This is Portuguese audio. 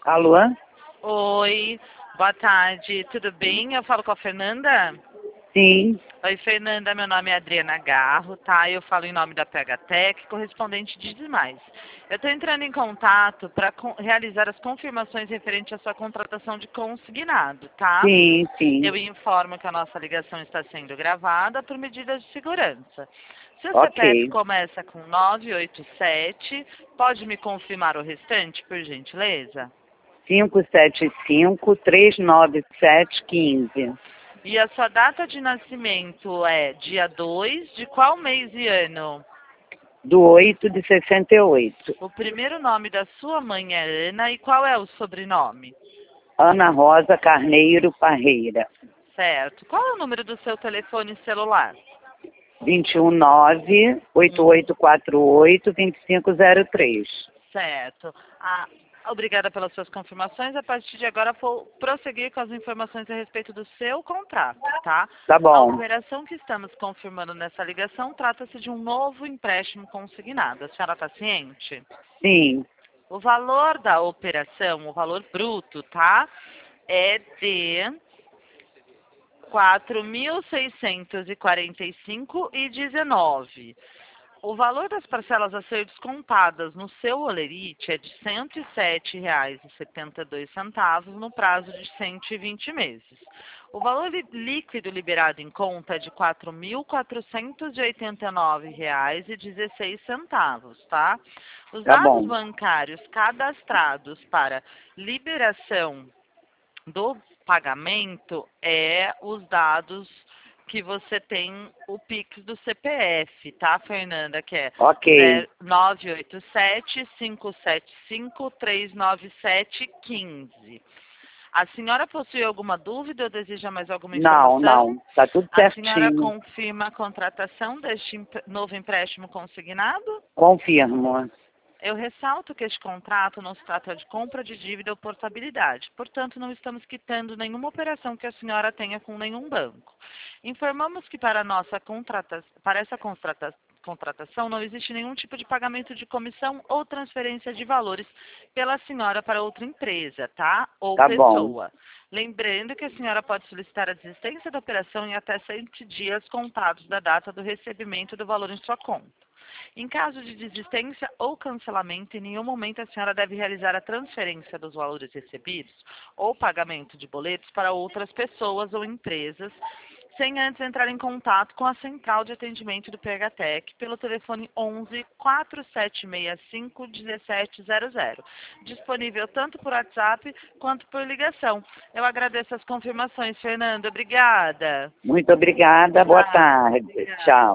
Alô? Oi, boa tarde, tudo bem? Eu falo com a Fernanda? Sim, Oi, Fernanda, meu nome é Adriana Garro, tá? Eu falo em nome da PHTech, correspondente de demais. Eu estou entrando em contato para realizar as confirmações referentes à sua contratação de consignado, tá? sim. Eu informo que a nossa ligação está sendo gravada por medidas de segurança. Seu CPF Ok. começa com 987, pode me confirmar o restante, por gentileza? 575-397-15. E a sua data de nascimento é dia 2 de qual mês e ano? Do 8 de 68. O primeiro nome da sua mãe é Ana e qual é o sobrenome? Ana Rosa Carneiro Parreira. Certo. Qual é o número do seu telefone celular? 219-8848-2503. Certo. Obrigada pelas suas confirmações. A partir de agora, vou prosseguir com as informações a respeito do seu contrato, tá? Tá A bom. operação que estamos confirmando nessa ligação trata-se de um novo empréstimo consignado. A senhora está ciente? Sim. O valor da operação, o valor bruto, tá? É de 4.645,19. O valor das parcelas a ser descontadas no seu Olerite é de R$ 107,72 no prazo de 120 meses. O valor líquido liberado em conta é de R$ 4.489,16, tá? Os Tá dados bom. bancários cadastrados para liberação do pagamento é os dados que você tem o Pix do CPF, tá, Fernanda? Que é Ok. 987-575-397-15. A senhora possui alguma dúvida ou deseja mais alguma Não, informação? não. Tá tudo A senhora certinho. confirma a contratação deste novo empréstimo consignado? Confirmo. Eu ressalto que este contrato não se trata de compra de dívida ou portabilidade, portanto, não estamos quitando nenhuma operação que a senhora tenha com nenhum banco. Informamos que para essa contratação não existe nenhum tipo de pagamento de comissão ou transferência de valores pela senhora para outra empresa, tá? Ou Tá bom. pessoa. Lembrando que a senhora pode solicitar a desistência da operação em até 100 dias contados da data do recebimento do valor em sua conta. Em caso de desistência ou cancelamento, em nenhum momento a senhora deve realizar a transferência dos valores recebidos ou pagamento de boletos para outras pessoas ou empresas, sem antes entrar em contato com a central de atendimento do PHTech pelo telefone 11 4765 1700, disponível tanto por WhatsApp quanto por ligação. Eu agradeço as confirmações, Fernanda. Obrigada. Muito obrigada. Boa Tchau. tarde. Obrigada. Tchau.